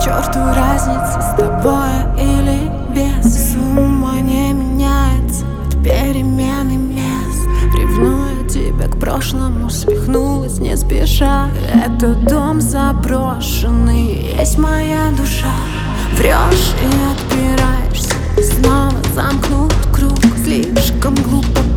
черту разница, с тобой или без. Сумма не меняется от перемены мест. Ревную тебя к прошлому, свихнулась не спеша. Это дом заброшенный, есть моя душа. Врешь и отпираешься, снова замкнут круг. Слишком глупо